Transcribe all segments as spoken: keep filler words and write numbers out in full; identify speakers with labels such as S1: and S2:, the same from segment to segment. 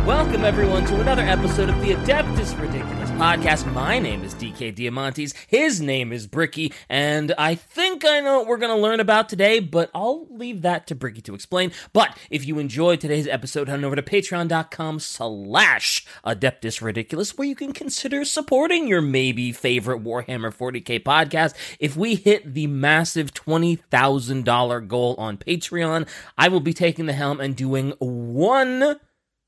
S1: Welcome, everyone, to another episode of the Adeptus Ridiculous podcast. My name is D K Diamantes, his name is Bricky, and I think I know what we're going to learn about today, but I'll leave that to Bricky to explain. But if you enjoyed today's episode, head on over to patreon.com slash Adeptus Ridiculous, where you can consider supporting your maybe favorite Warhammer forty K podcast. If we hit the massive twenty thousand dollars goal on Patreon, I will be taking the helm and doing one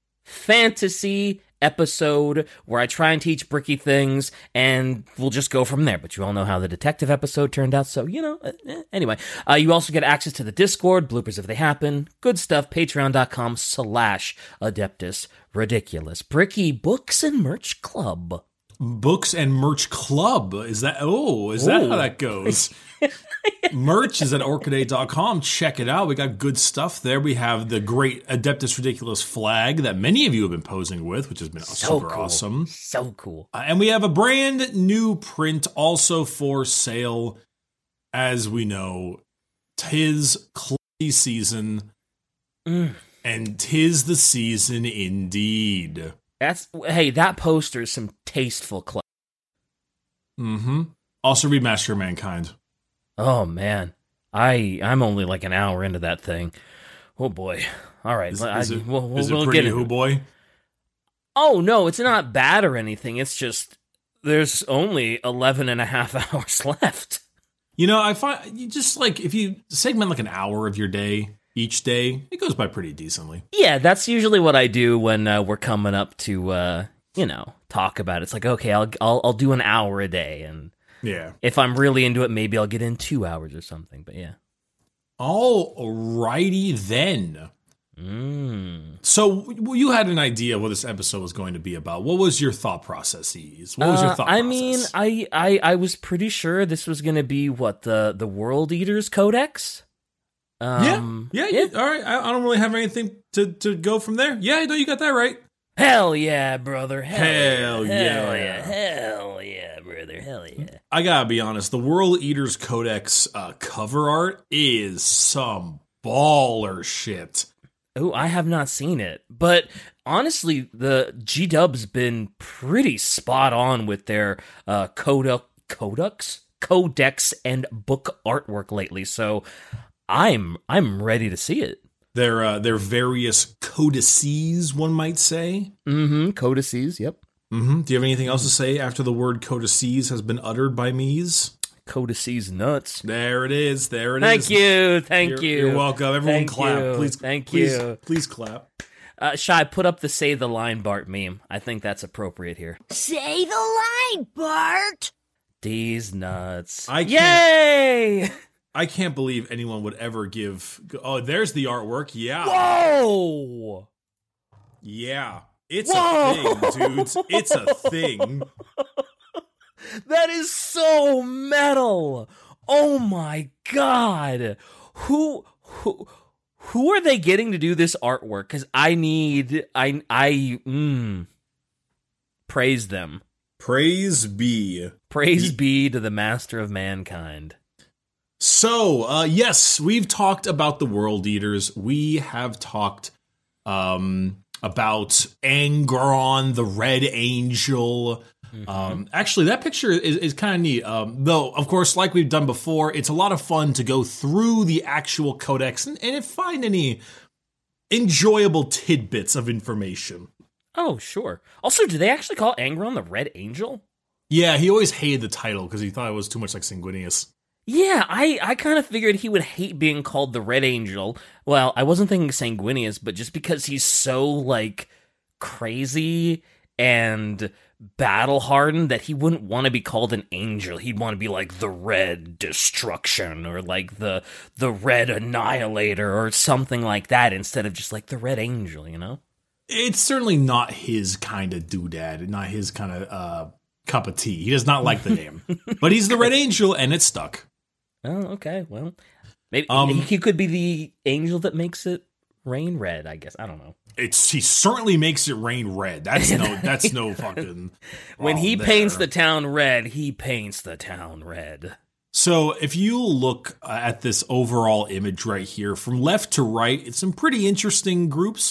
S1: fantasy episode where I try and teach Bricky things, and we'll just go from there. But you all know how the detective episode turned out, so, you know, eh, anyway. Uh, you also get access to the Discord, bloopers if they happen, good stuff, patreon.com slash Adeptus Ridiculous. Bricky, books and merch club.
S2: Books and merch club. Is that, oh, is that
S1: Ooh.
S2: how that goes? Merch is at orchid dot com. Check it out. We got good stuff there. We have the great Adeptus Ridiculous flag that many of you have been posing with, which has been
S1: So
S2: super
S1: cool.
S2: awesome.
S1: So cool.
S2: Uh, and we have a brand new print also for sale. As we know, tis Cloudy season,
S1: Mm.
S2: and tis the season indeed.
S1: That's, hey, that poster is some tasteful club.
S2: Mm-hmm. Also read Master of Mankind.
S1: Oh, man. I, I'm only like an hour into that thing. Oh, boy. All right.
S2: Is,
S1: I,
S2: is it,
S1: we'll, we'll,
S2: is it
S1: we'll
S2: pretty
S1: get into
S2: hoo
S1: it.
S2: boy?
S1: Oh, no, it's not bad or anything. It's just there's only eleven and a half hours left.
S2: You know, I find you just like if you segment like an hour of your day each day, it goes by pretty decently.
S1: Yeah, that's usually what I do when uh, we're coming up to, uh, you know, talk about it. It's like, okay, I'll, I'll I'll do an hour a day, and
S2: Yeah.
S1: if I'm really into it, maybe I'll get in two hours or something. But yeah.
S2: Alrighty then.
S1: Mm.
S2: So w- you had an idea what this episode was going to be about. What was your thought process, Ease? What was your
S1: Uh,
S2: thought
S1: I
S2: process?
S1: mean, I, I I was pretty sure this was going to be what the the World Eaters Codex. Um,
S2: yeah, yeah, yeah. All right. I, I don't really have anything to, to go from there. Yeah, no, you got that right.
S1: Hell yeah, brother. Hell,
S2: Hell
S1: yeah. Hell
S2: yeah.
S1: yeah. Hell yeah, brother. Hell yeah.
S2: I gotta be honest. The World Eaters Codex uh, cover art is some baller shit.
S1: Oh, I have not seen it. But honestly, the G-Dub's been pretty spot on with their uh, codex, codex, codex and book artwork lately. So I'm I'm ready to see it.
S2: Their uh, their various codices, one might say.
S1: Mm-hmm. Codices, yep.
S2: Mm-hmm. Do you have anything else to say after the word codices has been uttered by me's?
S1: Codices nuts.
S2: There it is. There it
S1: Thank
S2: is.
S1: you. Thank
S2: you're,
S1: you.
S2: You're welcome. Everyone
S1: Thank
S2: clap.
S1: you.
S2: Please.
S1: Thank
S2: please,
S1: you.
S2: Please clap.
S1: Uh, Shy, put up the Say the Line Bart meme. I think that's appropriate here.
S3: Say the line, Bart!
S1: These nuts.
S2: I can't-
S1: Yay!
S2: I can't believe anyone would ever give. Oh, there's the artwork. Yeah.
S1: Whoa!
S2: Yeah. It's
S1: Whoa!
S2: a thing, dudes. It's a thing.
S1: That is so metal. Oh my god. Who who who are they getting to do this artwork? Cuz I need I I mm, praise them.
S2: Praise be.
S1: Praise be to the master of mankind.
S2: So, uh, yes, we've talked about the World Eaters. We have talked um, about Angron, the Red Angel. Mm-hmm. Um, actually, that picture is, is kind of neat. Um, though, of course, like we've done before, it's a lot of fun to go through the actual codex and, and find any enjoyable tidbits of information.
S1: Oh, sure. Also, do they actually call Angron the Red Angel?
S2: Yeah, he always hated the title because he thought it was too much like Sanguinius.
S1: Yeah, I, I kind of figured he would hate being called the Red Angel. Well, I wasn't thinking Sanguinius, but just because he's so, like, crazy and battle-hardened that he wouldn't want to be called an angel. He'd want to be, like, the Red Destruction or, like, the the Red Annihilator or something like that instead of just, like, the Red Angel, you know?
S2: It's certainly not his kind of doodad, not his kind of uh, cup of tea. He does not like the name. But he's the Red Angel, and it's stuck.
S1: Oh, okay. Well, maybe
S2: Um,
S1: he could be the angel that makes it rain red, I guess. I don't know.
S2: It's he certainly makes it rain red. That's no that's no fucking
S1: When he
S2: there.
S1: paints the town red, he paints the town red.
S2: So if you look at this overall image right here, from left to right, it's some pretty interesting groups.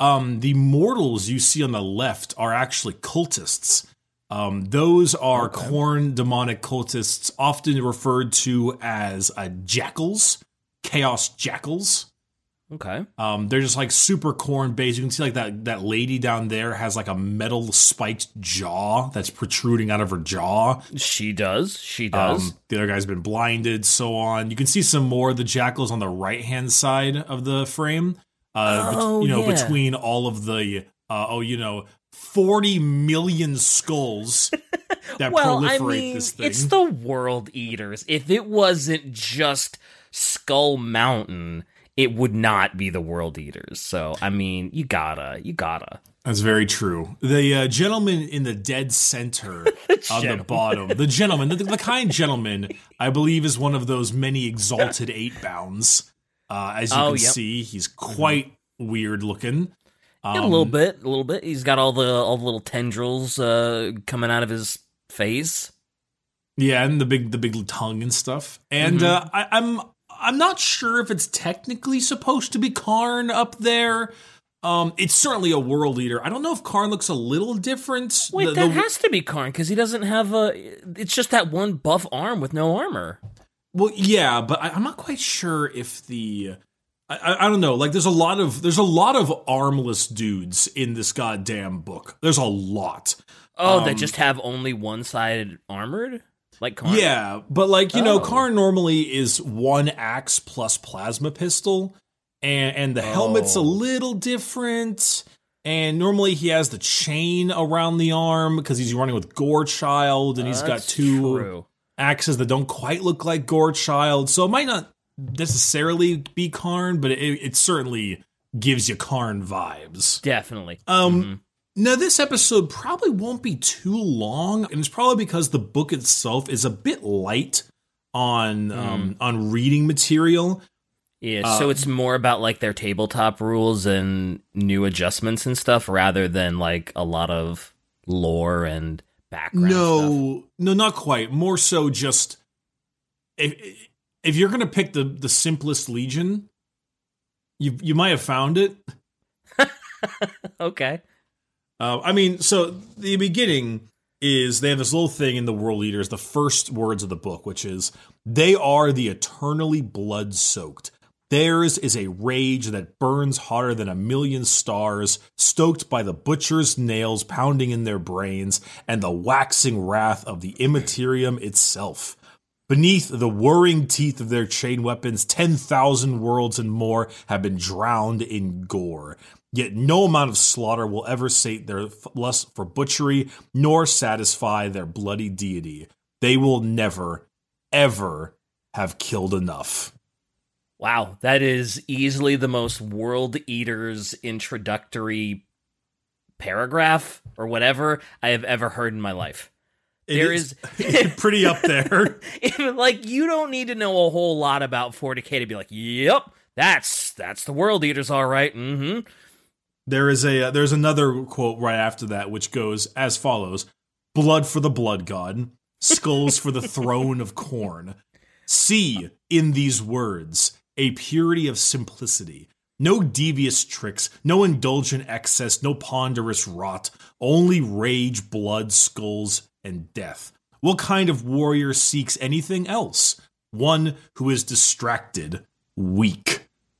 S2: Um, the mortals you see on the left are actually cultists. Um, those are okay. Khorne demonic cultists, often referred to as uh, jackals, chaos jackals.
S1: Okay.
S2: Um, they're just like super Khorne based. You can see like that that lady down there has like a metal spiked jaw that's protruding out of her jaw.
S1: She does. She does.
S2: Um, the other guy's been blinded, so on. You can see some more of the jackals on the right hand side of the frame. Uh,
S1: oh,
S2: bet- you know,
S1: yeah.
S2: between all of the uh, oh, you know, forty million skulls that
S1: well,
S2: proliferate
S1: I mean,
S2: this thing.
S1: It's the World Eaters. If it wasn't just Skull Mountain, it would not be the World Eaters. So, I mean, you gotta, you gotta.
S2: That's very true. The uh, gentleman in the dead center on the bottom, the gentleman, the, the kind gentleman, I believe is one of those many exalted eight bounds. Uh, as you
S1: oh,
S2: can
S1: yep.
S2: see, he's quite mm-hmm. weird looking.
S1: Um, yeah, a little bit, a little bit. He's got all the all the little tendrils uh, coming out of his face.
S2: Yeah, and the big the big tongue and stuff. And mm-hmm. uh, I, I'm I'm not sure if it's technically supposed to be Karn up there. Um, it's certainly a world eater. I don't know if Karn looks a little different.
S1: Wait,
S2: the,
S1: that
S2: the,
S1: has to be Karn because he doesn't have a. It's just that one buff arm with no armor.
S2: Well, yeah, but I, I'm not quite sure if the. I, I don't know. Like, there's a lot of there's a lot of armless dudes in this goddamn book. There's a lot.
S1: Oh,
S2: um,
S1: that just have only one-sided armored, like Karn.
S2: Yeah, but like you
S1: oh.
S2: know, Karn normally is one axe plus plasma pistol, and and the oh. helmet's a little different. And normally he has the chain around the arm because he's running with Gorechild, and
S1: uh,
S2: he's got two
S1: true.
S2: axes that don't quite look like Gorechild. So it might not necessarily be Karn, but it, it certainly gives you Karn vibes.
S1: Definitely.
S2: Um,
S1: mm-hmm.
S2: Now, this episode probably won't be too long, and it's probably because the book itself is a bit light on mm. um, on reading material.
S1: Yeah,
S2: uh,
S1: so it's more about like their tabletop rules and new adjustments and stuff, rather than like a lot of lore and background.
S2: No,
S1: stuff.
S2: no, not quite. More so, just if if you're gonna pick the the simplest Legion, you you might have found it.
S1: Okay.
S2: Uh, I mean, so the beginning is they have this little thing in the World Eaters, the first words of the book, which is, they are the eternally blood-soaked. Theirs is a rage that burns hotter than a million stars, stoked by the butcher's nails pounding in their brains and the waxing wrath of the Immaterium itself. Beneath the whirring teeth of their chain weapons, ten thousand worlds and more have been drowned in gore. Yet no amount of slaughter will ever sate their lust for butchery, nor satisfy their bloody deity. They will never, ever have killed enough.
S1: Wow, that is easily the most World Eaters introductory paragraph, or whatever, I have ever heard in my life.
S2: It
S1: there
S2: is,
S1: is
S2: pretty up there.
S1: Like, you don't need to know a whole lot about forty K to be like, yep, that's that's the World Eaters, all right. Mm-hmm.
S2: There is a uh, there's another quote right after that, which goes as follows: "Blood for the blood god, skulls for the throne of Khorne. See in these words a purity of simplicity. No devious tricks, no indulgent excess, no ponderous rot. Only rage, blood, skulls, and death. What kind of warrior seeks anything else? One who is distracted, weak."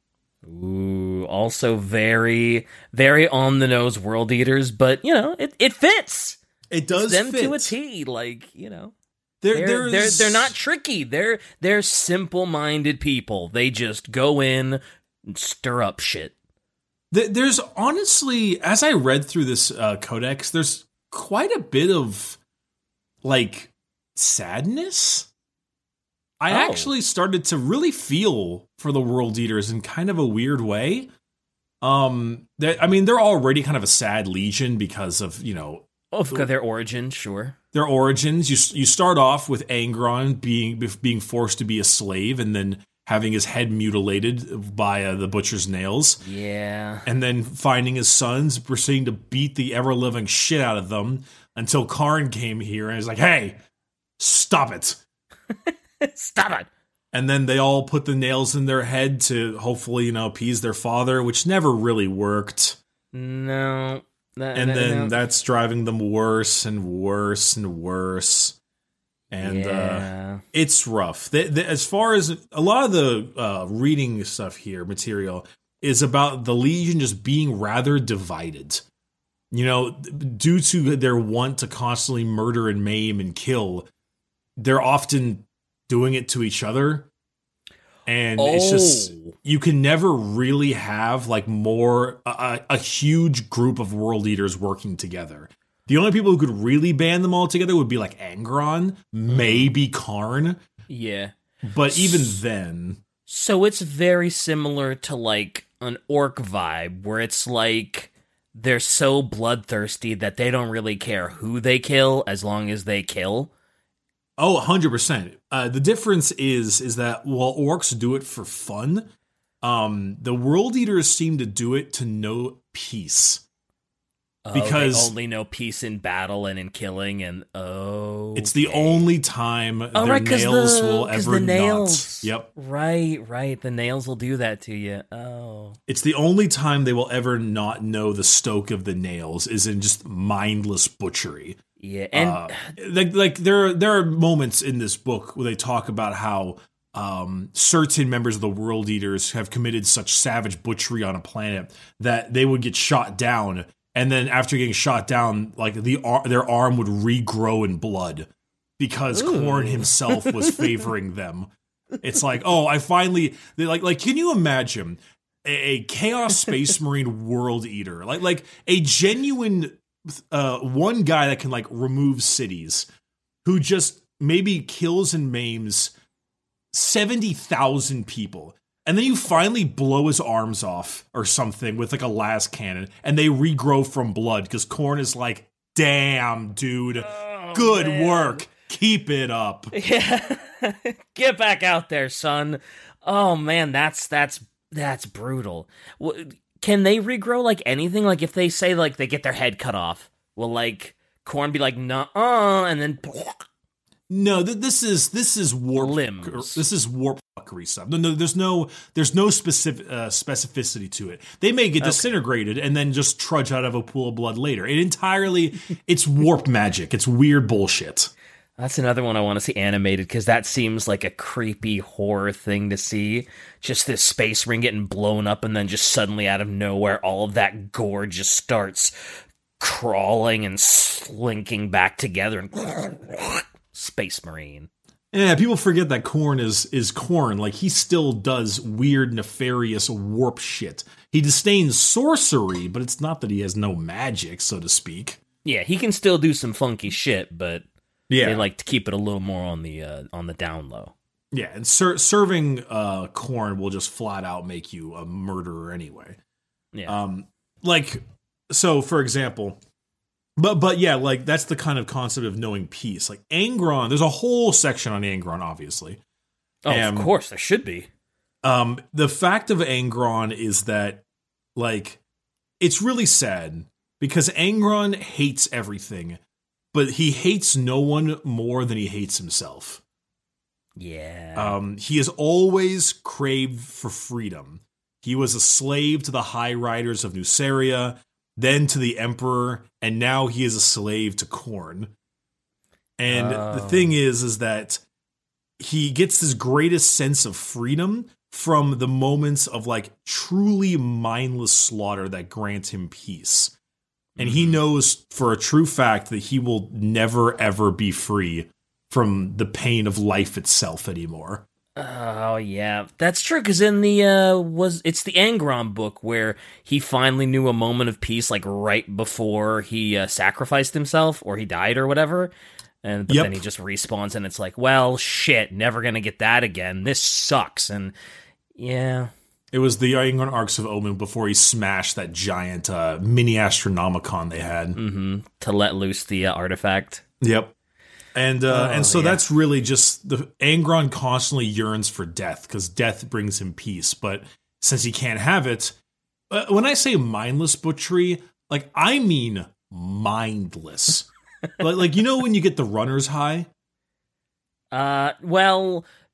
S1: Ooh, also very, very on the nose World Eaters, but you know, it, it fits.
S2: It does
S1: it's them
S2: fit.
S1: to a T. Like, you know,
S2: there,
S1: they're, they're they're not tricky. They're they're simple minded people. They just go in and stir up shit.
S2: There's honestly, as I read through this uh, codex, there's quite a bit of like sadness. I
S1: oh.
S2: actually started to really feel for the World Eaters in kind of a weird way. Um, I mean, they're already kind of a sad legion because of, you know,
S1: oh, because their origin, sure.
S2: Their origins. You you start off with Angron being being forced to be a slave, and then having his head mutilated by uh, the butcher's nails.
S1: Yeah.
S2: And then finding his sons, proceeding to beat the ever living shit out of them until Karn came here and was like, "Hey, stop it."
S1: Stop it.
S2: And then they all put the nails in their head to hopefully, you know, appease their father, which never really worked.
S1: No. That,
S2: and
S1: that,
S2: then
S1: no.
S2: that's driving them worse and worse and worse. And
S1: yeah.
S2: uh, it's rough. They, they, as far as a lot of the uh, reading stuff here, material, is about the Legion just being rather divided. You know, due to their want to constantly murder and maim and kill, they're often doing it to each other. And
S1: oh.
S2: it's just, you can never really have like more, a, a huge group of world eaters working together. The only people who could really band them all together would be like Angron, maybe Karn.
S1: Yeah.
S2: But even then.
S1: So it's very similar to like an orc vibe where it's like they're so bloodthirsty that they don't really care who they kill as long as they kill.
S2: Oh, one hundred percent. Uh, the difference is is that while orcs do it for fun, um, the world eaters seem to do it to know peace.
S1: Oh,
S2: because
S1: they only know peace in battle and in killing, and oh,
S2: it's the only time
S1: oh,
S2: their
S1: right,
S2: nails
S1: the,
S2: will ever
S1: the nails.
S2: not. Yep.
S1: Right, right. The nails will do that to you. Oh.
S2: It's the only time they will ever not know the stoke of the nails is in just mindless butchery.
S1: Yeah, and
S2: uh, like like there there are moments in this book where they talk about how um, certain members of the World Eaters have committed such savage butchery on a planet that they would get shot down, and then after getting shot down, like the ar- their arm would regrow in blood because
S1: Ooh.
S2: Khorne himself was favoring them. It's like, oh, I finally like like can you imagine a, a Chaos Space Marine World Eater, like like a genuine uh, one guy that can like remove cities, who just maybe kills and maims seventy thousand people, and then you finally blow his arms off or something with like a las cannon, and they regrow from blood because Khorne is like, damn, dude,
S1: oh,
S2: good
S1: man.
S2: work, keep it up.
S1: Yeah, get back out there, son. Oh man, that's that's that's brutal. Can they regrow like anything? Like if they say like they get their head cut off, will like Khorne be like, nuh-uh, and then
S2: no, th- this is this is warp
S1: limbs.
S2: This is warp fuckery stuff. No, no, there's no there's no specific uh, specificity to it. They may get disintegrated okay. and then just trudge out of a pool of blood later. It entirely it's warp magic. It's weird bullshit.
S1: That's another one I want to see animated because that seems like a creepy horror thing to see. Just this space ring getting blown up and then just suddenly out of nowhere, all of that gore just starts crawling and slinking back together. And Space Marine.
S2: Yeah, people forget that Khorne is is Khorne. Like, he still does weird, nefarious warp shit. He disdains sorcery, but it's not that he has no magic, so to speak.
S1: Yeah, he can still do some funky shit, but
S2: yeah.
S1: they like to keep it a little more on the uh, on the down low.
S2: Yeah, and ser- serving uh, Khorne will just flat out make you a murderer anyway.
S1: Yeah.
S2: Um, like, so for example, but but yeah, like that's the kind of concept of knowing peace. Like Angron, there's a whole section on Angron, obviously.
S1: Oh,
S2: and,
S1: of course, there should be.
S2: Um, the fact of Angron is that, like, it's really sad because Angron hates everything, but he hates no one more than he hates himself.
S1: Yeah.
S2: Um, he has always craved for freedom. He was a slave to the High Riders of Nuceria, then to the Emperor, and now he is a slave to Khorne. And
S1: oh.
S2: the thing is, is that he gets this greatest sense of freedom from the moments of like truly mindless slaughter that grant him peace. And he knows for a true fact that he will never ever be free from the pain of life itself anymore.
S1: Oh yeah, that's true. Because in the uh, was it's the Angron book where he finally knew a moment of peace, like right before he uh, sacrificed himself or he died or whatever. And but
S2: yep.
S1: then he just respawns, and it's like, well, shit, never gonna get that again. This sucks. And yeah,
S2: it was the Angron Arcs of Omen before he smashed that giant uh, mini Astronomicon they had
S1: mm-hmm, to let loose the uh, artifact.
S2: Yep. And uh,
S1: oh,
S2: and so
S1: yeah.
S2: that's really just the Angron constantly yearns for death because death brings him peace. But since he can't have it, uh, when I say mindless butchery, like I mean mindless. like, like you know when you get the runner's high.
S1: Uh, well,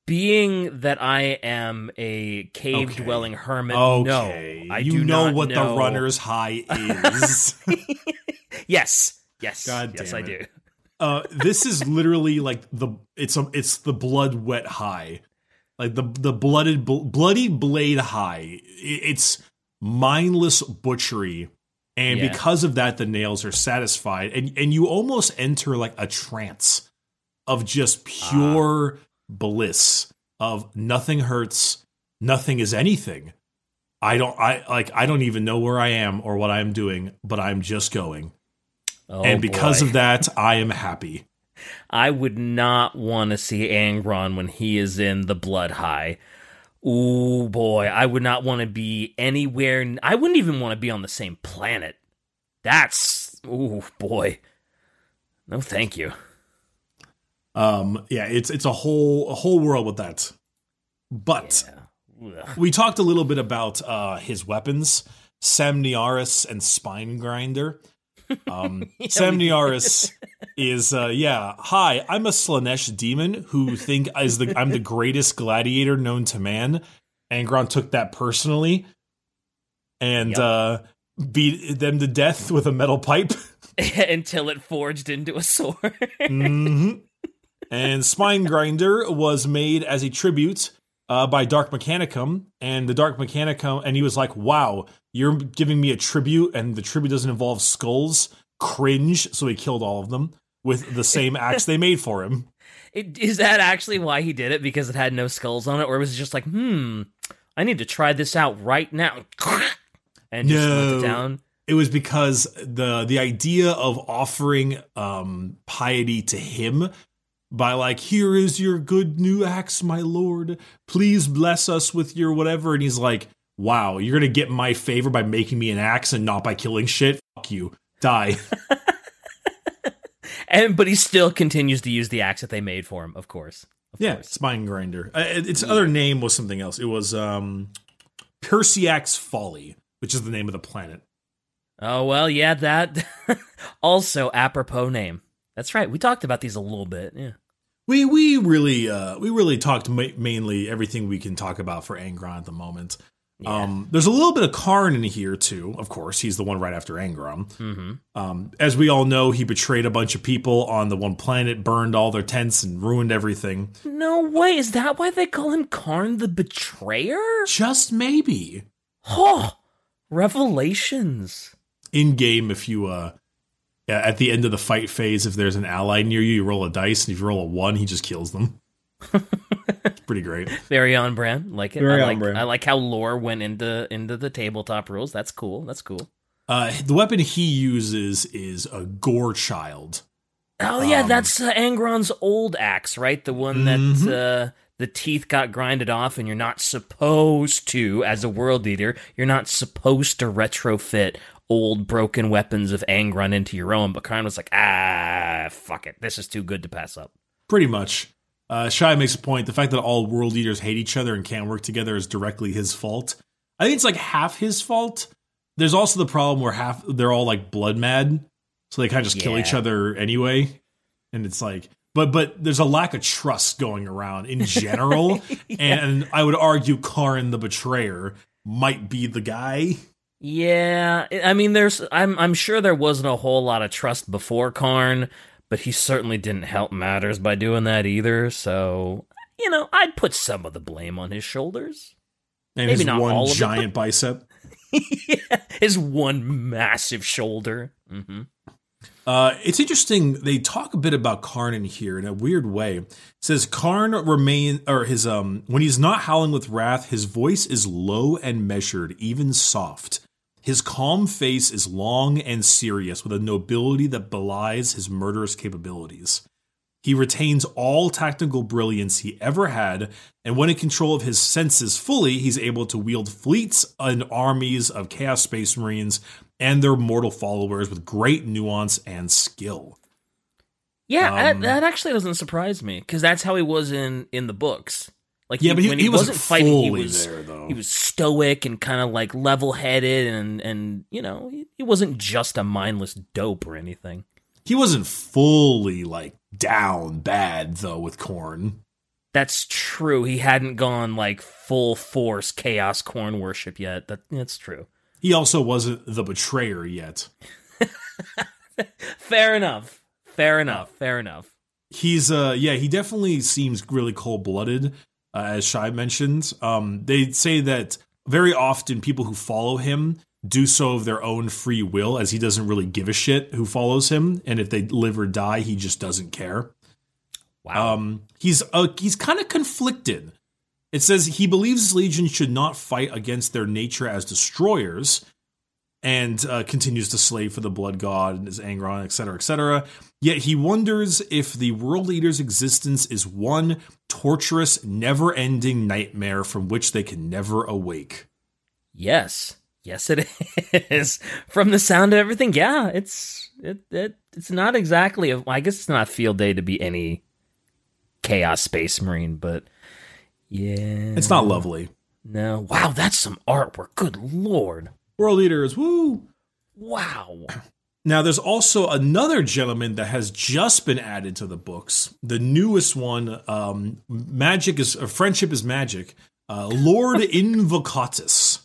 S1: being that I am a cave-dwelling
S2: okay.
S1: hermit,
S2: okay.
S1: no, I
S2: you
S1: do
S2: know
S1: not
S2: what
S1: know.
S2: the runner's high is.
S1: Yes, yes,
S2: God
S1: yes,
S2: damn
S1: I
S2: it.
S1: do.
S2: Uh, this is literally like the it's a it's the blood wet high, like the the blooded bl- bloody blade high. It's mindless butchery, and
S1: Yeah.
S2: because of that, the nails are satisfied, and and you almost enter like a trance of just pure ah. bliss of nothing hurts, nothing is anything. I don't I like I don't even know where I am or what I'm doing, but I'm just going.
S1: Oh,
S2: and because
S1: boy.
S2: of that, I am happy.
S1: I would not want to see Angron when he is in the blood high. Ooh, boy, I would not want to be anywhere. I wouldn't even want to be on the same planet. That's, ooh, boy. No, thank you.
S2: Um, yeah, it's it's a whole a whole world with that. But yeah. we talked a little bit about uh, his weapons, Samniaris and Spinegrinder. Um, yeah, Samniaris is, uh, yeah, hi, I'm a Slaanesh demon who think is the I'm the greatest gladiator known to man. Angron took that personally and yep. uh, beat them to death with a metal pipe.
S1: Until it forged into a sword.
S2: mm-hmm. And Spinegrinder was made as a tribute uh, by Dark Mechanicum, and the Dark Mechanicum, and he was like, wow, you're giving me a tribute, and the tribute doesn't involve skulls? Cringe. So he killed all of them with the same axe they made for him.
S1: It, is that actually why he did it? Because it had no skulls on it? Or was it just like, hmm, I need to try this out right now? And just
S2: no,
S1: let it down?
S2: It was because the the idea of offering um, piety to him by like, here is your good new axe, my lord. Please bless us with your whatever. And he's like, wow, you're going to get my favor by making me an axe and not by killing shit? Fuck you. Die.
S1: and But he still continues to use the axe that they made for him, of course. Of
S2: yeah,
S1: course.
S2: Spinegrinder. Uh, its yeah. other name was something else. It was um, Perseax Folly, which is the name of the planet.
S1: Oh, well, yeah, that also apropos name. That's right. We talked about these a little bit. Yeah.
S2: We we really uh, we really talked ma- mainly everything we can talk about for Angron at the moment. Yeah. Um, there's a little bit of Karn in here too. Of course, he's the one right after Angron.
S1: Mm-hmm.
S2: Um, as we all know, he betrayed a bunch of people on the one planet, burned all their tents, and ruined everything.
S1: No way! Is that why they call him Karn the Betrayer?
S2: Just maybe.
S1: Oh, revelations.
S2: In game, if you uh. Yeah, at the end of the fight phase, if there's an ally near you, you roll a dice, and if you roll a one, he just kills them. It's pretty great.
S1: Very on brand. Like it.
S2: Very
S1: I like,
S2: on brand.
S1: I like how lore went into into the tabletop rules. That's cool. That's cool.
S2: Uh, the weapon he uses is a Gore Child.
S1: Oh yeah,
S2: um,
S1: that's uh, Angron's old axe, right? The one
S2: mm-hmm.
S1: that uh, the teeth got grinded off, and you're not supposed to, as a world eater, you're not supposed to retrofit old broken weapons of Angron into your own, but Karn was like, ah, fuck it. This is too good to pass up.
S2: Pretty much. Uh, Shai makes a point. The fact that all world eaters hate each other and can't work together is directly his fault. I think it's like half his fault. There's also the problem where half they're all like blood mad, so they kind of just yeah. kill each other anyway. And it's like, but but there's a lack of trust going around in general. yeah. And I would argue Karn the Betrayer might be the guy.
S1: Yeah, I mean, there's. I'm. I'm sure there wasn't a whole lot of trust before Karn, but he certainly didn't help matters by doing that either. So, you know, I'd put some of the blame on his shoulders.
S2: And
S1: Maybe
S2: his
S1: not
S2: one
S1: all of
S2: giant
S1: it, but
S2: bicep.
S1: yeah, his one massive shoulder. Mm-hmm.
S2: Uh, it's interesting. They talk a bit about Karn in here in a weird way. It says Karn remain or his um when he's not howling with wrath, his voice is low and measured, even soft. His calm face is long and serious, with a nobility that belies his murderous capabilities. He retains all tactical brilliance he ever had, and when in control of his senses fully, he's able to wield fleets and armies of Chaos Space Marines and their mortal followers with great nuance and skill.
S1: Yeah,
S2: um,
S1: that, that actually doesn't surprise me, because that's how he was in, in the books. Like,
S2: yeah,
S1: he,
S2: but he,
S1: when
S2: he,
S1: he
S2: wasn't,
S1: wasn't fighting, he
S2: fully
S1: was
S2: there, though.
S1: He was stoic and kind of like level-headed, and and you know, he, he wasn't just a mindless dope or anything.
S2: He wasn't fully like down bad though with Khorne.
S1: That's true. He hadn't gone like full force Chaos Corn worship yet. That That's true.
S2: He also wasn't the betrayer yet.
S1: Fair enough. Fair enough. Fair enough.
S2: He's, uh, yeah, he definitely seems really cold-blooded, uh, as Shai mentioned. Um, they say that very often people who follow him do so of their own free will, as he doesn't really give a shit who follows him, and if they live or die, he just doesn't care.
S1: Wow.
S2: Um, he's uh, he's kind of conflicted. It says he believes his legion should not fight against their nature as destroyers, and uh, continues to slave for the blood god and his Angron, et cetera, et cetera. Yet he wonders if the world leader's existence is one torturous, never-ending nightmare from which they can never awake.
S1: Yes. Yes, it is. From the sound of everything, yeah, it's it, it it's not exactly a, I guess it's not a field day to be any Chaos Space Marine, but yeah.
S2: It's not lovely.
S1: No. Wow, that's some artwork. Good lord.
S2: World leaders, woo!
S1: Wow.
S2: Now, there's also another gentleman that has just been added to the books. The newest one, um, Magic is, uh, Friendship is Magic, uh, Lord Invocatus.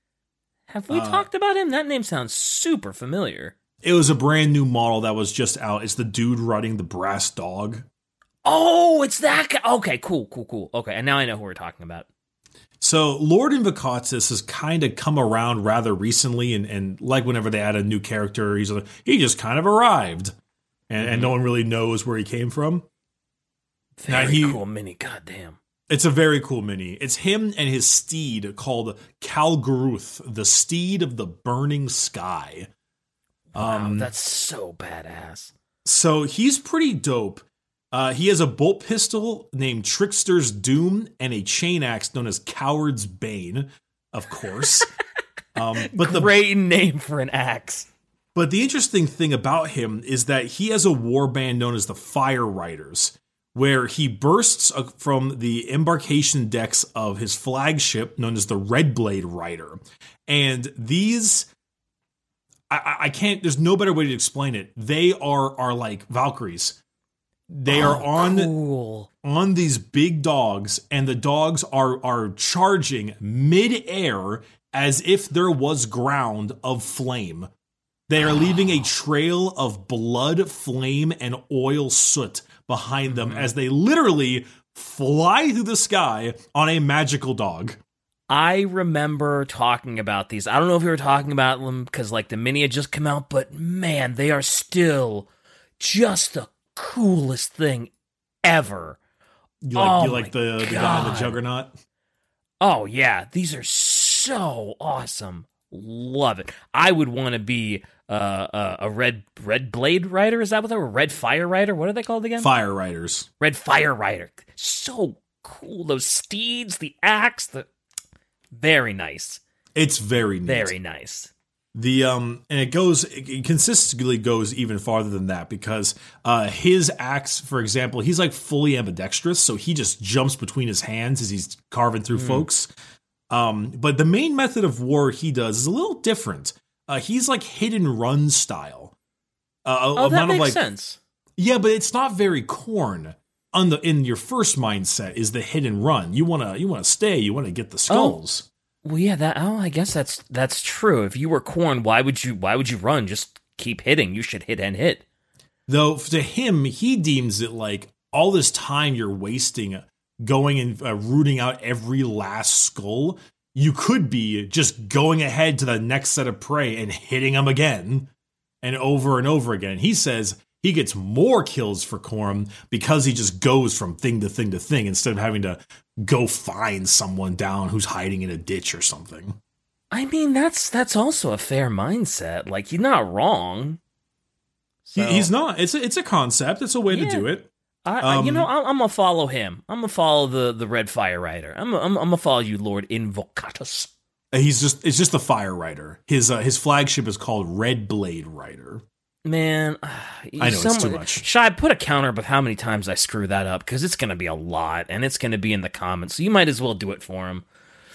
S1: Have we uh, talked about him? That name sounds super familiar.
S2: It was a brand new model that was just out. It's the dude riding the brass dog.
S1: Oh, it's that guy. Okay, cool, cool, cool. Okay, and now I know who we're talking about.
S2: So Lord Invocatus has kind of come around rather recently, and, and like whenever they add a new character, he's like, he just kind of arrived, and, mm-hmm. and no one really knows where he came from.
S1: Very now he, cool mini, goddamn.
S2: It's a very cool mini. It's him and his steed called Kalgaruth, the steed of the burning sky.
S1: Wow, um, that's so badass.
S2: So he's pretty dope. Uh, he has a bolt pistol named Trickster's Doom and a chain axe known as Coward's Bane, of course. um,
S1: but Great the, name for an axe.
S2: But the interesting thing about him is that he has a warband known as the Fire Riders, where he bursts from the embarkation decks of his flagship known as the Red Blade Rider. And these, I, I can't, there's no better way to explain it. They are, are like Valkyries. They oh, are on,
S1: cool.
S2: on these big dogs, and the dogs are, are charging mid-air as if there was ground of flame. They are oh. leaving a trail of blood, flame, and oil soot behind them mm-hmm. as they literally fly through the sky on a magical dog.
S1: I remember talking about these. I don't know if we were talking about them because like the mini had just come out, but man, they are still just the coolest thing ever.
S2: You like,
S1: oh
S2: you like the, the guy in the Juggernaut?
S1: Oh yeah, these are so awesome. Love it. I would want to be uh, uh, a red red blade rider. Is that what they were? Red fire rider? What are they called again?
S2: Fire riders.
S1: Red fire rider. So cool. Those steeds, the axe, the very nice.
S2: It's very neat.
S1: Very nice.
S2: The um and it goes it consistently goes even farther than that because uh his axe, for example, he's like fully ambidextrous, so he just jumps between his hands as he's carving through mm. folks. Um, but the main method of war he does is a little different. Uh, he's like hit and run style. Uh,
S1: oh, that makes
S2: like,
S1: sense.
S2: Yeah, but it's not very Corn. On the in your first mindset is the hit and run. You wanna you wanna stay. You wanna get the skulls.
S1: Oh. Well, yeah, that. Oh, I guess that's that's true. If you were Corn, why would you why would you run? Just keep hitting. You should hit and hit.
S2: Though to him, he deems it like all this time you're wasting going and uh, rooting out every last skull. You could be just going ahead to the next set of prey and hitting them again and over and over again. He says he gets more kills for Corn because he just goes from thing to thing to thing instead of having to go find someone down who's hiding in a ditch or something.
S1: I mean, that's that's also a fair mindset. Like, you're not wrong.
S2: So. He, he's not. It's a, it's a concept. It's a way yeah. to do it.
S1: I, I, you know, I'm, I'm gonna follow him. I'm gonna follow the, the Red Fire Rider. I'm, I'm, I'm gonna follow you, Lord Invocatus.
S2: He's just it's just the Fire Rider. His uh, his flagship is called Red Blade Rider.
S1: Man,
S2: I know it's too much.
S1: Shai, put a counter of how many times I screw that up because it's gonna be a lot, and it's gonna be in the comments. So you might as well do it for him.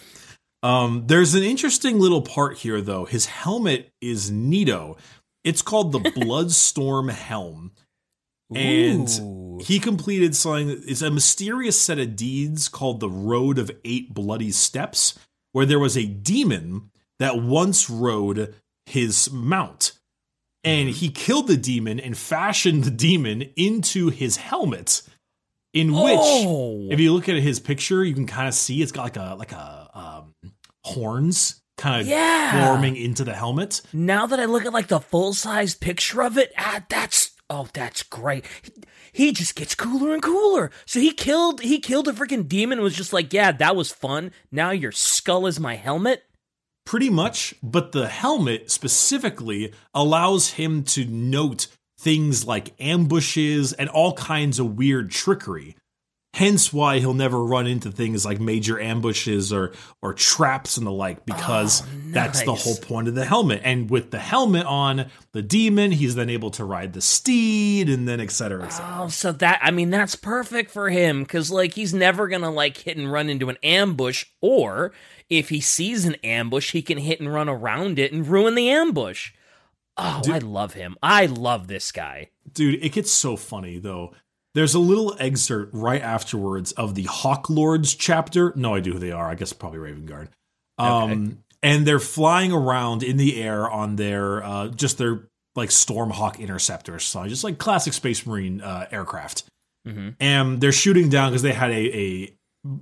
S2: Um, there's an interesting little part here, though. His helmet is neato. It's called the Bloodstorm Helm. And
S1: Ooh.
S2: he completed something. It's a mysterious set of deeds called the Road of Eight Bloody Steps, where there was a demon that once rode his mount. And he killed the demon and fashioned the demon into his helmet, in which,
S1: Oh.
S2: if you look at his picture, you can kind of see it's got like a like a um, horns kind of
S1: Yeah.
S2: forming into the helmet.
S1: Now that I look at like the full size picture of it, ah, that's oh, that's great. He, he just gets cooler and cooler. So he killed he killed a freaking demon and was just like, yeah, that was fun. Now your skull is my helmet.
S2: Pretty much, but the helmet specifically allows him to note things like ambushes and all kinds of weird trickery. Hence why he'll never run into things like major ambushes or or traps and the like, because
S1: Oh,
S2: that's the
S1: nice.
S2: whole point of the helmet. And with the helmet on, the demon, he's then able to ride the steed and then et cetera, et cetera.
S1: Oh, so that, I mean, that's perfect for him, because, like, he's never gonna, like, hit and run into an ambush, or if he sees an ambush, he can hit and run around it and ruin the ambush. Oh,
S2: Dude.
S1: I love him. I love this guy.
S2: Dude, it gets so funny, though. There's a little excerpt right afterwards of the Hawk Lords chapter. No idea who they are. I guess probably Raven Guard. Um, and they're flying around in the air on their, uh, just their, like, Stormhawk interceptors. So just like classic Space Marine uh, aircraft.
S1: Mm-hmm.
S2: And they're shooting down because they had a, a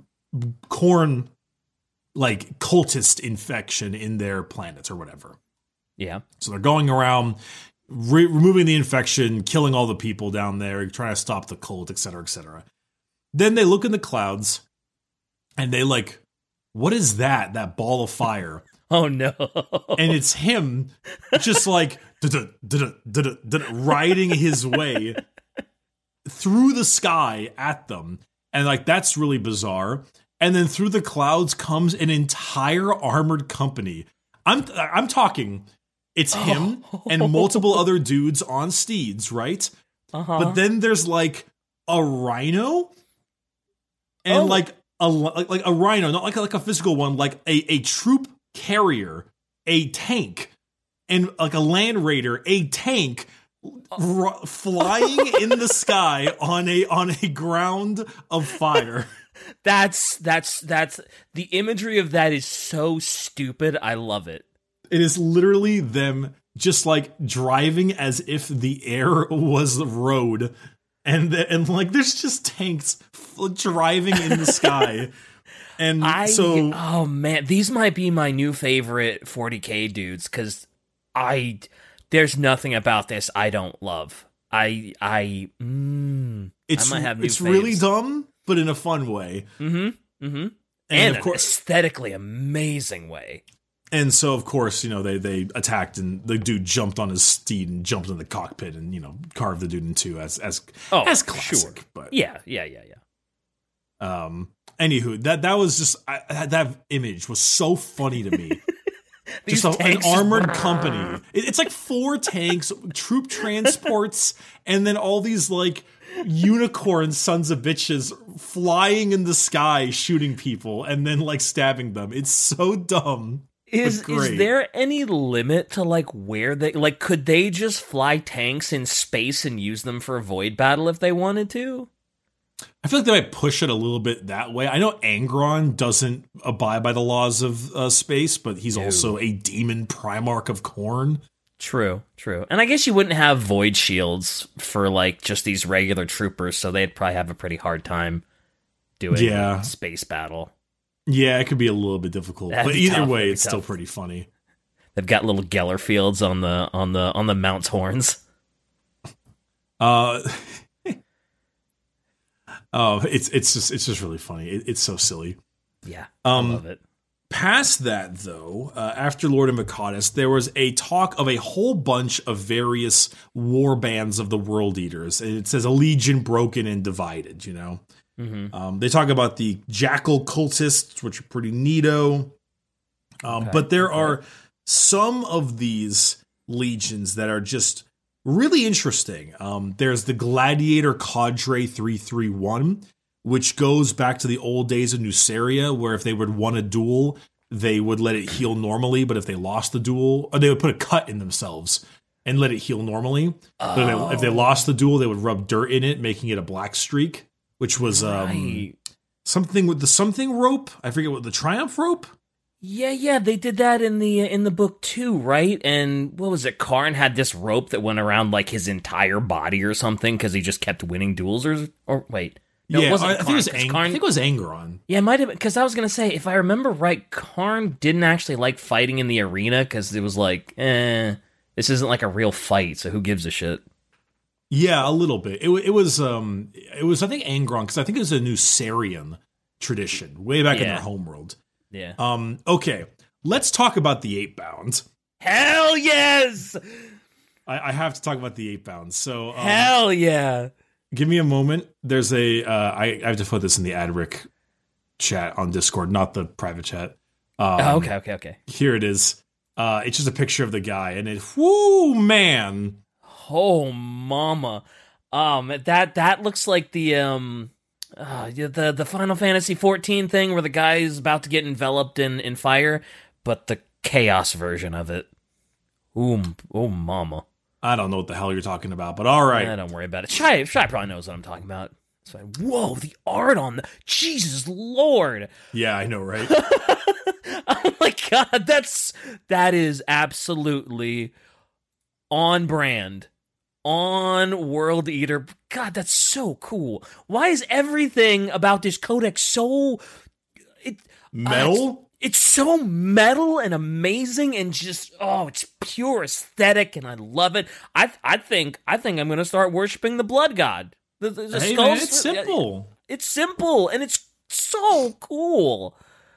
S2: corn, like, cultist infection in their planets or whatever.
S1: Yeah.
S2: So they're going around re- removing the infection, killing all the people down there, trying to stop the cult, et cetera, et cetera. Then they look in the clouds and they like, what is that? That ball of fire.
S1: Oh, no.
S2: And it's him just like da-da, da-da, da-da, da-da, riding his way through the sky at them. And like, that's really bizarre. And then through the clouds comes an entire armored company. I'm I'm talking, it's him
S1: Oh.
S2: and multiple other dudes on steeds, right?
S1: Uh-huh.
S2: But then there's like a rhino and
S1: Oh.
S2: like a like, like a rhino, not like a, like a physical one, like a, a troop carrier, a tank, and like a land raider, a tank r- flying in the sky on a on a ground of fire.
S1: That's, that's, that's, the imagery of that is so stupid. I love it.
S2: It is literally them just like driving as if the air was the road, and the, and like there's just tanks f- driving in the sky, and
S1: I,
S2: so
S1: oh man, these might be my new favorite forty K dudes, because I, there's nothing about this I don't love. I, I, mm,
S2: it's
S1: I might have new
S2: it's really
S1: faves.
S2: dumb, but in a fun way.
S1: Mm-hmm, mm-hmm.
S2: And,
S1: And,
S2: of
S1: an
S2: course,
S1: aesthetically amazing way.
S2: and so of course, you know, they they attacked and the dude jumped on his steed and jumped in the cockpit and, you know, carved the dude in two as as
S1: Oh,
S2: as classic.
S1: sure.
S2: But
S1: Yeah, yeah, yeah, yeah.
S2: um, anywho, that that was just I, that image was so funny to me.
S1: These
S2: Just a, an
S1: tanks just-
S2: armored company. It- It's like four tanks, troop transports, and then all these like unicorn sons of bitches flying in the sky, shooting people, and then like stabbing them. It's so dumb.
S1: Is
S2: but great.
S1: is there any limit to like where they like could they just fly tanks in space and use them for a void battle if they wanted to?
S2: I feel like they might push it a little bit that way. I know Angron doesn't abide by the laws of uh, space, but he's
S1: No.
S2: also a demon Primarch of Khorne.
S1: True, true. And I guess you wouldn't have void shields for like just these regular troopers, so they'd probably have a pretty hard time doing
S2: Yeah.
S1: a space battle.
S2: Yeah, it could be a little bit difficult,
S1: That'd
S2: but
S1: be
S2: either
S1: tough,
S2: way,
S1: that'd be
S2: it's still
S1: tough.
S2: pretty funny.
S1: They've got little Geller fields on the on the on the mount's horns.
S2: Uh, oh, it's it's just it's just really funny. It, it's so silly.
S1: Yeah,
S2: Um,
S1: I love it.
S2: Past that, though, uh, after Lord of Makadas, there was a talk of a whole bunch of various war bands of the World Eaters. And it says a legion broken and divided, you know?
S1: Mm-hmm.
S2: Um, they talk about the Jackal cultists, which are pretty neato. Um,
S1: Okay,
S2: but there
S1: okay.
S2: are some of these legions that are just really interesting. Um, there's the Gladiator Cadre three three one, which goes back to the old days of Nuceria, where if they would won a duel, they would let it heal normally, but if they lost the duel, or they would put a cut in themselves. and let it heal normally.
S1: Oh.
S2: But if they, if they lost the duel, they would rub dirt in it, making it a black streak, which was um,
S1: Right.
S2: something with the something rope. I forget what the Triumph rope.
S1: Yeah, yeah, they did that in the in the book too, right? And what was it? Karn had this rope that went around like his entire body or something because he just kept winning duels. Or, or wait, no,
S2: yeah,
S1: it wasn't
S2: I, I think
S1: Karn,
S2: it was
S1: 'cause
S2: Ang-
S1: Karn-
S2: I think it was Angeron.
S1: Yeah, it might have because I was gonna say if I remember right, Karn didn't actually like fighting in the arena because it was like, eh, this isn't like a real fight, so who gives a shit?
S2: Yeah, a little bit. It, wa- it was um, it was I think Angeron because I think it was a Nusarian tradition way back in
S1: Yeah.
S2: their homeworld.
S1: Yeah.
S2: Um, okay, let's talk about the eight bound.
S1: Hell yes!
S2: I, I have to talk about the eight bound. So um,
S1: Hell yeah!
S2: give me a moment. There's a uh, I, I have to put this in the Adric chat on Discord, not the private chat. Um,
S1: Oh, okay, okay, okay.
S2: Here it is. Uh, it's just a picture of the guy, and it. Whoo, man!
S1: Oh, mama. Um, that that looks like the um, uh, yeah, the the Final Fantasy fourteen thing where the guy is about to get enveloped in in fire, but the chaos version of it. Ooh, oh, mama.
S2: I don't know what the hell you're talking about, but all right.
S1: Eh, don't worry about it. Shy, Shy probably knows what I'm talking about. It's like, whoa, the art on the Jesus Lord.
S2: Yeah, I know, right?
S1: Oh my god, that's that is absolutely on brand. On World Eater. God, that's so cool. Why is everything about this codex so it
S2: Metal?
S1: uh, it's, it's so metal and amazing and just oh, it's pure aesthetic and I love it. I I think I think I'm going to start worshiping the blood god. The, the, the
S2: Hey,
S1: skulls,
S2: man, it's simple.
S1: It's simple and it's so cool.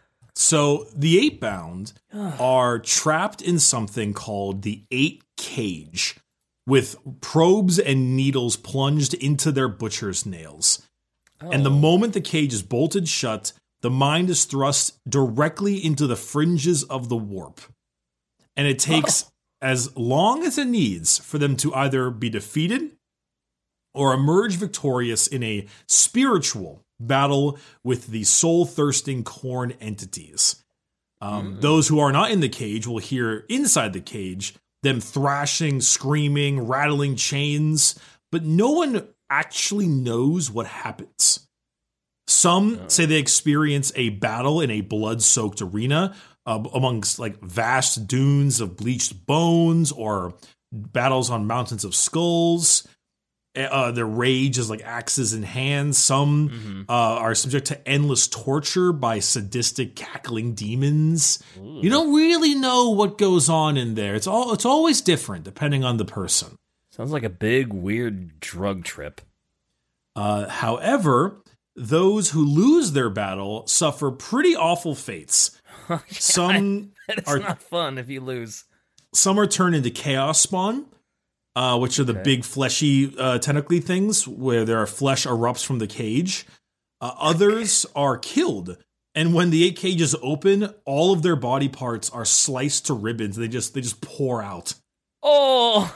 S2: So the eight bound are trapped in something called the eight cage, with probes and needles plunged into their butcher's nails. And the moment the cage is bolted shut, the mind is thrust directly into the fringes of the warp. And it takes as long as it needs for them to either be defeated or emerge victorious in a spiritual battle with the soul-thirsting Khorne entities. Um,
S1: Mm-hmm.
S2: Those who are not in the cage will hear inside the cage them thrashing, screaming, rattling chains, but no one actually knows what happens. Some say they experience a battle in a blood-soaked arena uh, amongst like vast dunes of bleached bones or battles on mountains of skulls. Uh, their rage is like axes in hands. Some
S1: Mm-hmm.
S2: uh, are subject to endless torture by sadistic, cackling demons. You don't really know what goes on in there. It's all it's always different depending on the person.
S1: Sounds like a big weird drug trip.
S2: Uh, however, those who lose their battle suffer pretty awful fates. Some
S1: It's
S2: are
S1: not fun if you lose.
S2: some are turned into chaos spawn. Uh, which are the
S1: Okay.
S2: big fleshy uh, tentacly things where their flesh erupts from the cage. Uh, others are killed, and when the eight cages open, all of their body parts are sliced to ribbons. They just they just pour out.
S1: Oh!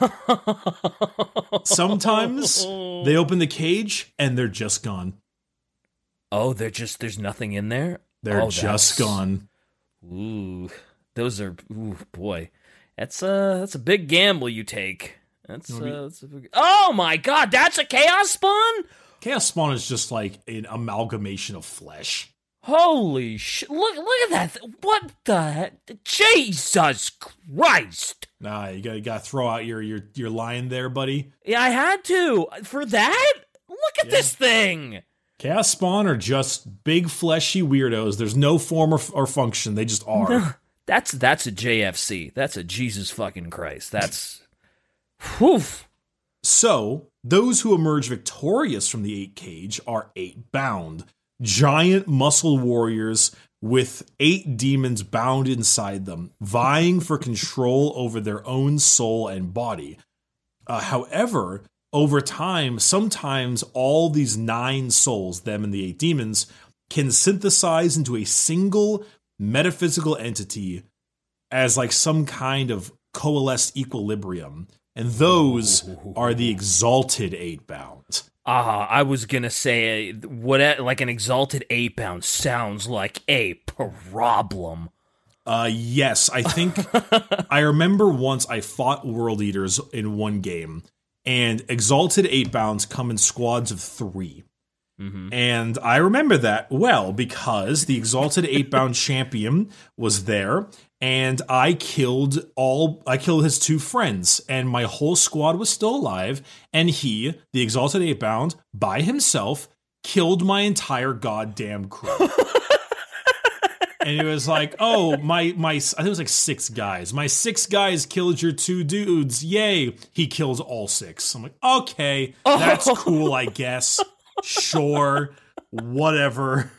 S2: Sometimes they open the cage and they're just gone.
S1: Oh, they're just, there's nothing in there?
S2: They're
S1: Oh,
S2: just
S1: that's-
S2: gone.
S1: Ooh. Those are, ooh, boy. That's a, that's a big gamble you take. That's, uh, that's a big, oh my god, that's a chaos spawn?
S2: Chaos spawn is just like an amalgamation of flesh.
S1: Holy shit. Look, look at that. What the heck? Jesus Christ.
S2: Nah, you got you got to throw out your your your line there, buddy.
S1: Yeah, I had to. For that? Look at
S2: Yeah.
S1: this thing.
S2: Chaos spawn are just big fleshy weirdos. There's no form or, or function. They just are.
S1: That's that's a J F C. That's a Jesus fucking Christ. That's whew.
S2: So, those who emerge victorious from the eight cage are eight bound, giant muscle warriors with eight demons bound inside them, vying for control over their own soul and body. Uh, however, over time, sometimes all these nine souls, them and the eight demons, can synthesize into a single metaphysical entity as like some kind of coalesced equilibrium. And those are the exalted eight bound.
S1: Ah, I was gonna say what like an exalted eight bound sounds like a problem.
S2: Uh, yes, I think I remember once I fought World Eaters in one game, and Exalted Eightbounds come in squads of three. Mm-hmm. And I remember that well because the Exalted Eightbound champion was there, and I killed all. I killed his two friends, and my whole squad was still alive. And he, the Exalted Eightbound, by himself, killed my entire goddamn crew. And it was like, oh, my my. I think it was like six guys. My six guys killed your two dudes. Yay! He kills all six. I'm like, okay, that's cool, I guess. Sure, whatever.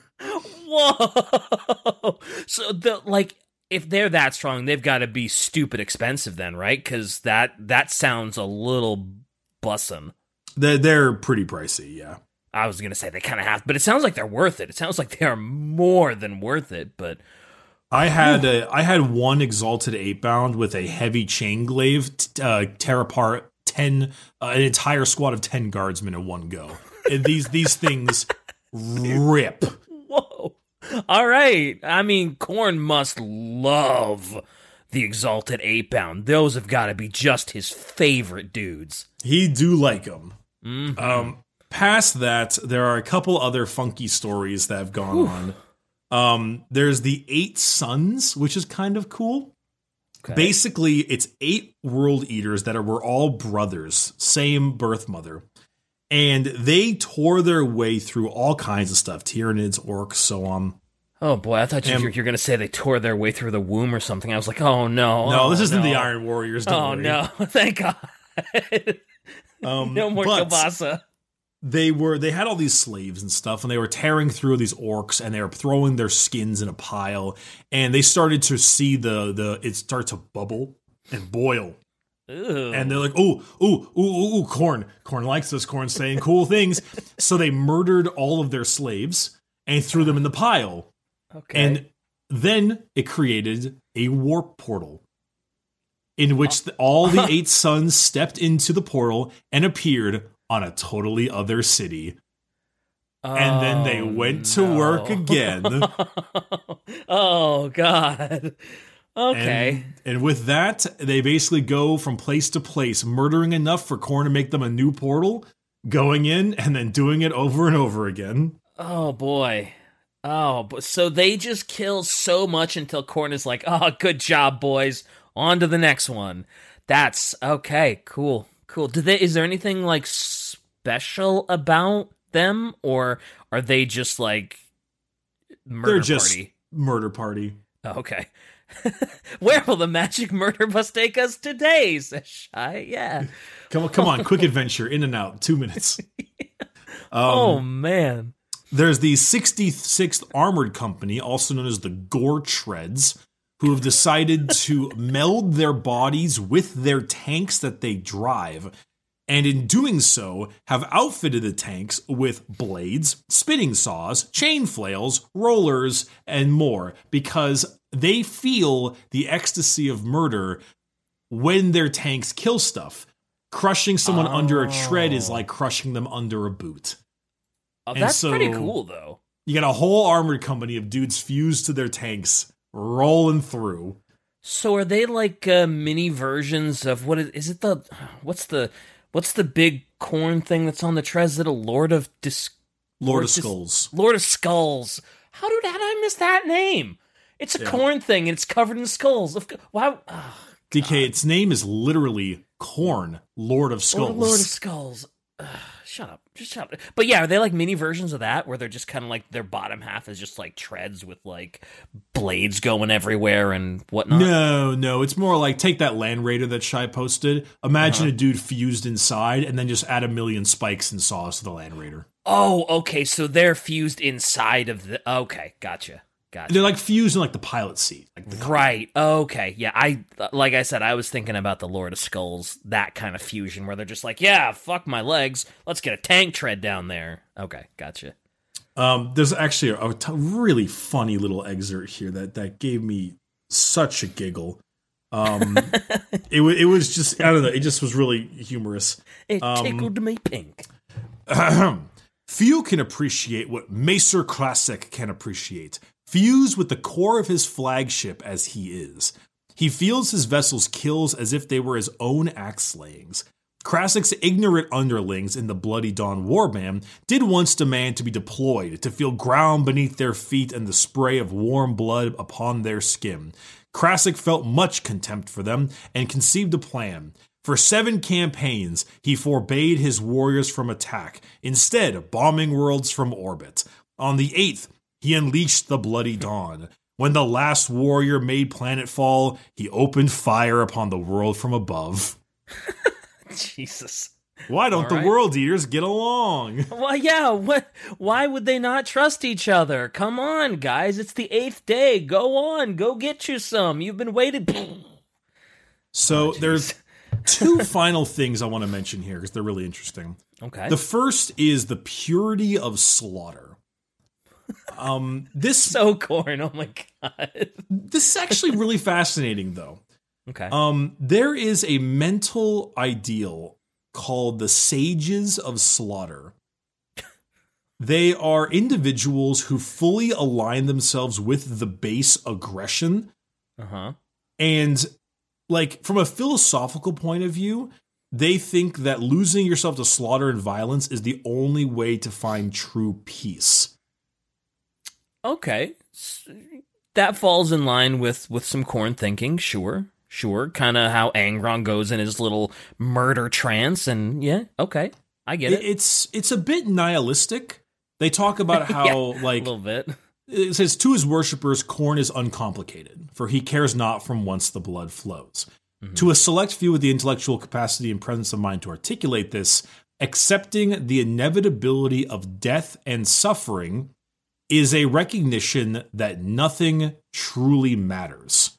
S1: Whoa! So the like, if they're that strong, they've got to be stupid expensive, then, right? Because that that sounds a little bussum.
S2: They're they're pretty pricey, yeah.
S1: I was gonna say they kind of have, but it sounds like they're worth it. It sounds like they are more than worth it. But
S2: I had a, I had one Exalted Eightbound with a heavy chain glaive uh, tear apart ten uh, an entire squad of ten guardsmen in one go. And these these things rip.
S1: Whoa! All right. I mean, Khorne must love the Exalted Eightbound. Those have got to be just his favorite dudes.
S2: He do like them.
S1: Mm-hmm.
S2: Um, past that, there are a couple other funky stories that have gone
S1: Oof.
S2: on. Um, there's the Eight Sons, which is kind of cool. Okay. Basically, it's eight World Eaters that are were all brothers, same birth mother. And they tore their way through all kinds of stuff. Tyranids, orcs, so on.
S1: Oh, boy. I thought you, and, you were going to say they tore their way through the womb or something. I was like, oh, no.
S2: No,
S1: oh,
S2: this isn't
S1: no.
S2: the Iron Warriors. Don't
S1: oh,
S2: worry.
S1: no. Thank God.
S2: um,
S1: no more kielbasa.
S2: They were they had all these slaves and stuff, and they were tearing through these orcs, and they were throwing their skins in a pile, and they started to see the the it start to bubble and boil.
S1: Ew.
S2: And they're like, ooh, ooh, ooh, ooh, ooh, Khorne. Khorne likes this. Khorne's saying cool things. So they murdered all of their slaves and threw them in the pile.
S1: Okay.
S2: And then it created a warp portal in which the, all the eight sons stepped into the portal and appeared on a totally other city. Oh, and then they went
S1: no.
S2: to work again.
S1: Oh, God. Okay.
S2: And, and with that, they basically go from place to place, murdering enough for Khorne to make them a new portal, going in, and then doing it over and over again.
S1: Oh, boy. Oh, so they just kill so much until Khorne is like, oh, good job, boys. On to the next one. That's, okay, cool, cool. Do they? Is there anything, like, special about them, or are they just, like, murder
S2: They're just
S1: party?
S2: murder party.
S1: Oh, okay. Where will the magic murder bus take us today, says Shy? Yeah.
S2: Come on, come on, quick adventure, in and out, two minutes. Um,
S1: oh, man.
S2: There's the sixty-sixth Armored Company, also known as the Gore Treads, who have decided to meld their bodies with their tanks that they drive, and in doing so, have outfitted the tanks with blades, spinning saws, chain flails, rollers, and more, because they feel the ecstasy of murder when their tanks kill stuff. Crushing someone oh. under a tread is like crushing them under a boot.
S1: Oh, that's so, pretty cool, though.
S2: You got a whole armored company of dudes fused to their tanks, rolling through.
S1: So are they like uh, mini versions of what is, is it the what's the what's the big corn thing that's on the treads? Is it a Lord of Dis-
S2: Lord, Lord
S1: of
S2: Dis- Skulls?
S1: Lord of Skulls. How did, how did I miss that name? It's a yeah. corn thing, and it's covered in skulls. Why? Oh,
S2: D K, its name is literally Khorne, Lord of Skulls.
S1: Lord, Lord of Skulls. Ugh, shut up. Just shut up. But yeah, are they like mini versions of that, where they're just kind of like their bottom half is just like treads with like blades going everywhere and whatnot?
S2: No, no. It's more like take that Land Raider that Shy posted. Imagine uh-huh. a dude fused inside, and then just add a million spikes and saws to the Land Raider.
S1: Oh, okay. So they're fused inside of the. Okay, gotcha. Gotcha.
S2: They're like fused in like the pilot seat. Like the
S1: right. Okay. Yeah. I like I said, I was thinking about the Lord of Skulls, that kind of fusion where they're just like, yeah, fuck my legs. Let's get a tank tread down there. Okay. Gotcha.
S2: Um, there's actually a, a t- really funny little excerpt here that, that gave me such a giggle. Um, it, w- it was just, I don't know, it just was really humorous.
S1: It
S2: um,
S1: tickled me pink.
S2: Few can appreciate what Macer Classic can appreciate. Fused with the core of his flagship as he is, he feels his vessel's kills as if they were his own axe slayings. Krasik's ignorant underlings in the Bloody Dawn Warband did once demand to be deployed, to feel ground beneath their feet and the spray of warm blood upon their skin. Krasik felt much contempt for them and conceived a plan. For seven campaigns, he forbade his warriors from attack, instead bombing worlds from orbit. On the eighth, he unleashed the Bloody Dawn. When the last warrior made planetfall, he opened fire upon the world from above.
S1: Jesus.
S2: Why don't
S1: All
S2: the
S1: right.
S2: World Eaters get along?
S1: Well, yeah, what, why would they not trust each other? Come on, guys, it's the eighth day. Go on, go get you some. You've been waiting.
S2: So
S1: Oh,
S2: there's two final things I want to mention here because they're really interesting.
S1: Okay.
S2: The first is the purity of slaughter. Um, this
S1: So corn, oh my god.
S2: this is actually really fascinating, though.
S1: Okay.
S2: Um, there is a mental ideal called the Sages of Slaughter. They are individuals who fully align themselves with the base aggression.
S1: Uh-huh.
S2: And, like, from a philosophical point of view, they think that losing yourself to slaughter and violence is the only way to find true peace.
S1: Okay. S- That falls in line with, with some corn thinking, sure. Sure. Kind of how Angron goes in his little murder trance, and yeah, okay. I get it.
S2: It- It's it's a bit nihilistic. They talk about how,
S1: Yeah,
S2: like,
S1: a little bit.
S2: it says, to his worshippers, corn is uncomplicated, for he cares not from whence the blood flows. Mm-hmm. To a select few with the intellectual capacity and presence of mind to articulate this, accepting the inevitability of death and suffering is a recognition that nothing truly matters.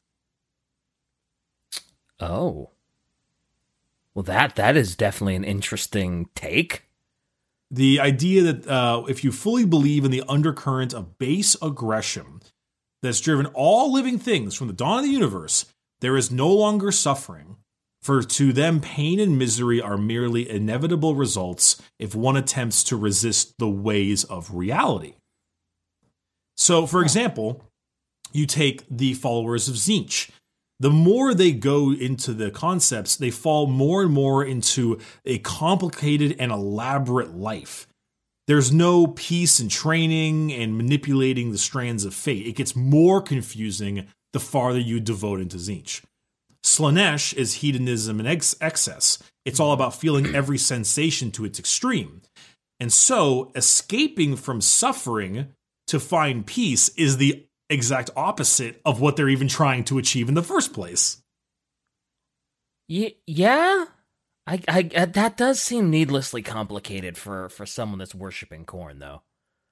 S1: Oh. Well, that that is definitely an interesting take.
S2: The idea that uh, if you fully believe in the undercurrent of base aggression that's driven all living things from the dawn of the universe, there is no longer suffering. For to them, pain and misery are merely inevitable results if one attempts to resist the ways of reality. So, for example, you take the followers of Tzeentch. The more they go into the concepts, they fall more and more into a complicated and elaborate life. There's no peace in training and manipulating the strands of fate. It gets more confusing the farther you devote into Tzeentch. Slaanesh is hedonism and ex- excess. It's all about feeling every sensation to its extreme. And so, escaping from suffering to find peace is the exact opposite of what they're even trying to achieve in the first place.
S1: Y- yeah? I, I, uh, that does seem needlessly complicated for, for someone that's worshiping corn, though.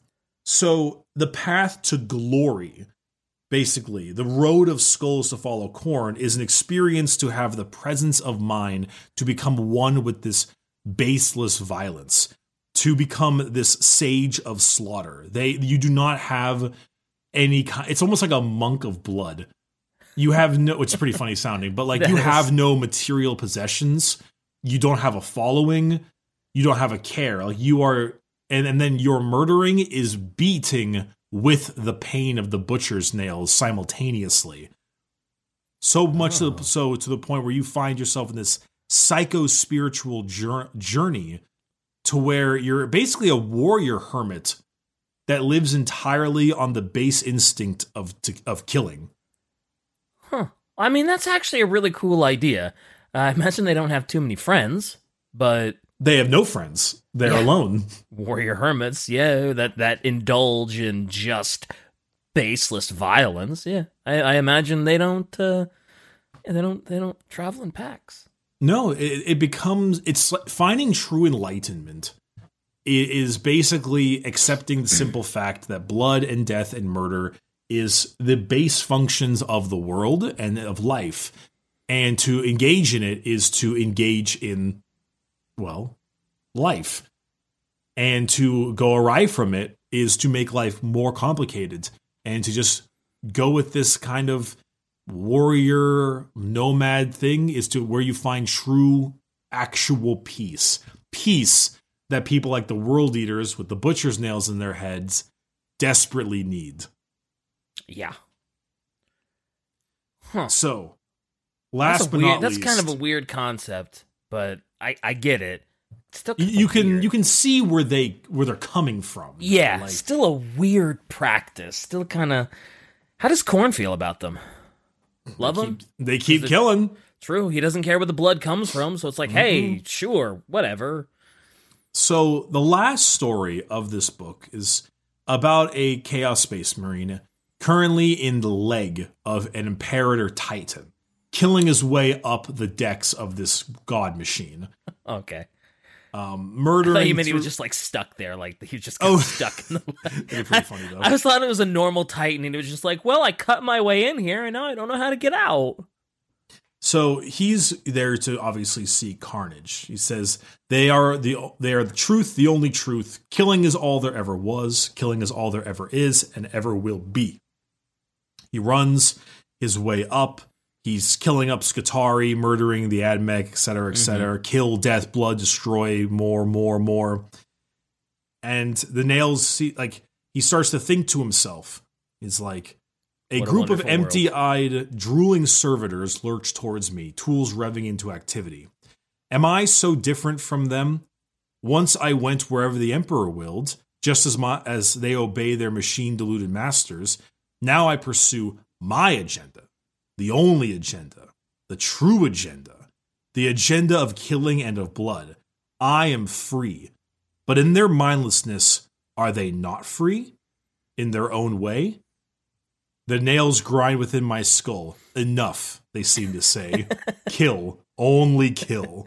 S2: So the path to glory, basically, the road of skulls to follow corn, is an experience to have the presence of mind to become one with this baseless violence, to become this sage of slaughter. They, you do not have any kind, it's almost like a monk of blood. You have no, it's pretty funny sounding, but like you
S1: That is-
S2: have no material possessions. You don't have a following. You don't have a care. Like you are, and, and then your murdering is beating with the pain of the butcher's nails simultaneously. So much
S1: Oh.
S2: to, so to the point where you find yourself in this psycho-spiritual jour- journey to where you're basically a warrior hermit that lives entirely on the base instinct of to, of killing.
S1: Huh. I mean, that's actually a really cool idea. Uh, I imagine they don't have too many friends, but
S2: They have no friends. They're
S1: Yeah.
S2: alone.
S1: warrior hermits, yeah, that, that indulge in just baseless violence. Yeah, I, I imagine they don't. Uh, they don't. They don't travel in packs.
S2: No, it, it becomes, it's like finding true enlightenment i- is basically accepting the simple fact that blood and death and murder is the base functions of the world and of life. And to engage in it is to engage in, well, life. And to go awry from it is to make life more complicated and to just go with this kind of warrior nomad thing is to where you find true actual peace. Peace that people like the World Eaters with the butcher's nails in their heads desperately need.
S1: Yeah. Huh.
S2: So, last
S1: that's
S2: but
S1: weird,
S2: not
S1: that's
S2: least,
S1: kind of a weird concept, but I, I get it. It's still
S2: you, you can
S1: weird.
S2: you can see where they where they're coming from.
S1: Yeah,
S2: like,
S1: still a weird practice. Still kind of. How does Korn feel about them? Love
S2: they
S1: them?
S2: keep, they keep
S1: it-
S2: killing.
S1: True. He doesn't care where the blood comes from, so it's like,
S2: Mm-hmm.
S1: hey, sure, whatever.
S2: So the last story of this book is about a Chaos Space Marine currently in the leg of an Imperator Titan, killing his way up the decks of this god machine.
S1: Okay.
S2: Um,
S1: I
S2: murdering.
S1: thought you meant he
S2: through-
S1: was just like stuck there, like he was just kind
S2: Oh.
S1: of stuck in the.
S2: That'd be pretty funny though.
S1: I just thought it was a normal Titan, and it was just like, well, I cut my way in here, and now I don't know how to get out.
S2: So he's there to obviously see carnage. He says they are the they are the truth, the only truth. Killing is all there ever was. Killing is all there ever is and ever will be. He runs his way up. He's killing up Skitarii, murdering the Admech, et cetera, et cetera. Mm-hmm. Kill, death, blood, destroy, more, more, more. And the nails see like he starts to think to himself. He's like, A
S1: What a
S2: group of
S1: wonderful
S2: empty-eyed, drooling servitors lurch towards me, tools revving into activity. Am I so different from them? Once I went wherever the Emperor willed, just as my, as they obey their machine-deluded masters. Now I pursue my agenda, the only agenda, the true agenda, the agenda of killing and of blood. I am free. But in their mindlessness, are they not free? In their own way? The nails grind within my skull. Enough, they seem to say. Kill. Only kill.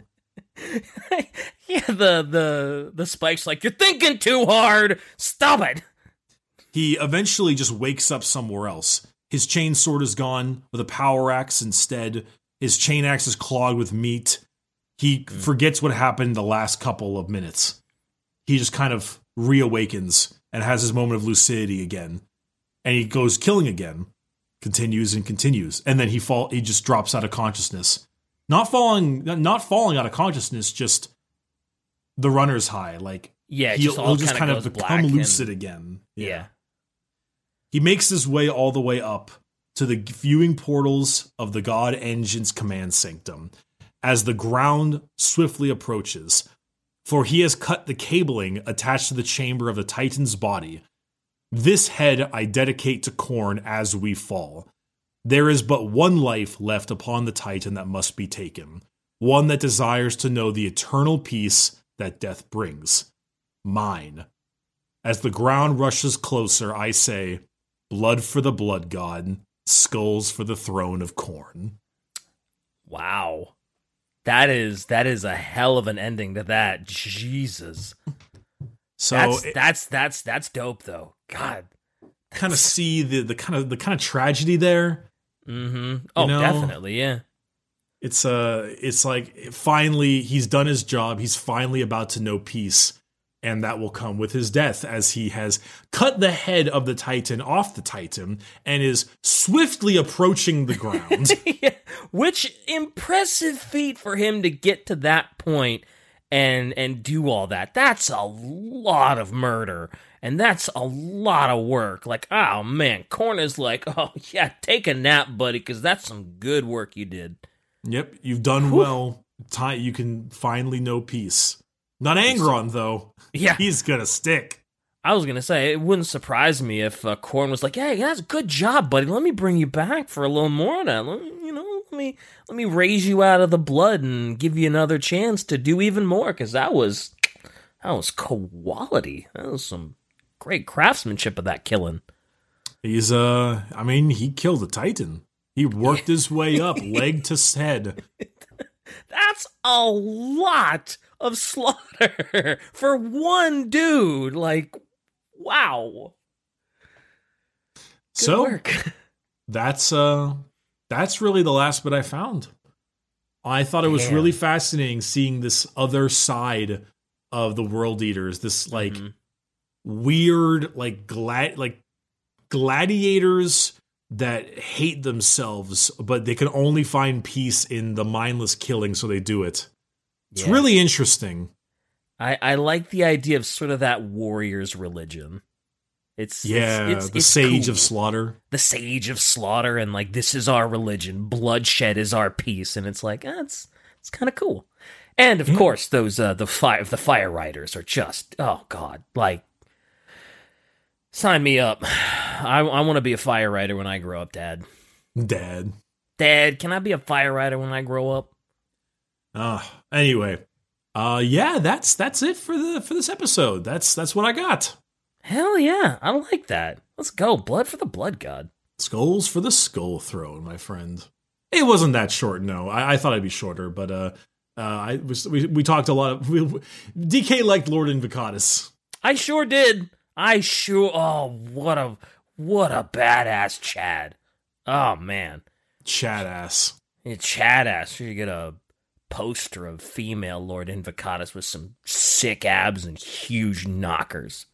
S1: Yeah, the the the spike's like, you're thinking too hard. Stop it.
S2: He eventually just wakes up somewhere else. His chain sword is gone, with a power axe instead. His chain axe is clogged with meat. He mm. forgets what happened the last couple of minutes. He just kind of reawakens and has his moment of lucidity again. And he goes killing again, continues and continues, and then he fall. He just drops out of consciousness, not falling, not falling out of consciousness, just the runner's high. Like
S1: yeah, it
S2: he'll
S1: just, all
S2: he'll just
S1: kind
S2: of
S1: of
S2: become lucid again.
S1: Yeah.
S2: yeah, he makes his way all the way up to the viewing portals of the God Engine's command sanctum, as the ground swiftly approaches, for he has cut the cabling attached to the chamber of the Titan's body. This head I dedicate to Korn as we fall. There is but one life left upon the Titan that must be taken, one that desires to know the eternal peace that death brings. Mine. As the ground rushes closer, I say, blood for the blood god, skulls for the throne of Korn.
S1: Wow. That is that is a hell of an ending to that. Jesus.
S2: So
S1: that's
S2: it,
S1: that's that's that's dope though. God.
S2: Kind of see the the kind of the kind of tragedy there.
S1: Mm-hmm. Oh,
S2: you know?
S1: definitely, yeah.
S2: It's uh it's like finally he's done his job. He's finally about to know peace, and that will come with his death, as he has cut the head of the Titan off the Titan and is swiftly approaching the ground.
S1: Yeah. Which impressive feat for him to get to that point and and do all that. That's a lot of murder. And that's a lot of work. Like, oh man, Korn is like, oh yeah, take a nap, buddy, because that's some good work you did.
S2: Yep, you've done Whew. well. Ty, you can finally know peace. Not Angron, though.
S1: Yeah.
S2: He's gonna stick.
S1: I was gonna say, it wouldn't surprise me if uh, Korn was like, hey, that's a good job, buddy. Let me bring you back for a little more of that. Let me, you know, let me, let me raise you out of the blood and give you another chance to do even more, because that was, that was quality. That was some great craftsmanship of that killing.
S2: He's, uh, I mean, he killed a Titan. He worked his way up, leg to head.
S1: That's a lot of slaughter for one dude. Like, wow. Good
S2: so,
S1: work.
S2: that's, uh, that's really the last bit I found. I thought it was
S1: Damn.
S2: really fascinating seeing this other side of the World Eaters, this, like, mm-hmm. weird, like glad like gladiators that hate themselves, but they can only find peace in the mindless killing, so they do it. It's yeah. really interesting.
S1: I, I like the idea of sort of that warrior's religion. It's
S2: yeah,
S1: it's, it's,
S2: the
S1: it's
S2: Sage
S1: cool.
S2: of Slaughter.
S1: The Sage of Slaughter, and like this is our religion, bloodshed is our peace, and it's like eh, it's it's kind of cool. And of yeah. course, those uh, the fire the fire riders are just oh god, like sign me up. I I want to be a fire rider when I grow up, Dad.
S2: Dad,
S1: Dad, can I be a fire rider when I grow up?
S2: Uh, anyway, uh, yeah, that's that's it for the for this episode. That's that's what I got.
S1: Hell yeah, I like that. Let's go, blood for the blood god.
S2: Skulls for the skull throne, my friend. It wasn't that short, no. I, I thought it'd be shorter, but uh, uh, I was we we talked a lot. Of, we, D K liked Lord Invocatus.
S1: I sure did. I sure. Oh, what a what a badass Chad. Oh man,
S2: Chad ass.
S1: Yeah, Chad ass. You get a poster of female Lord Invocatus with some sick abs and huge knockers.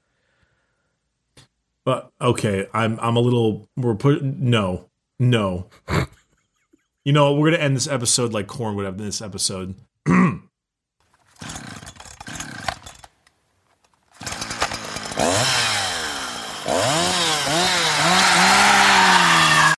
S2: But okay, I'm I'm a little we're put no no. You know we're gonna end this episode like Korn would have this episode.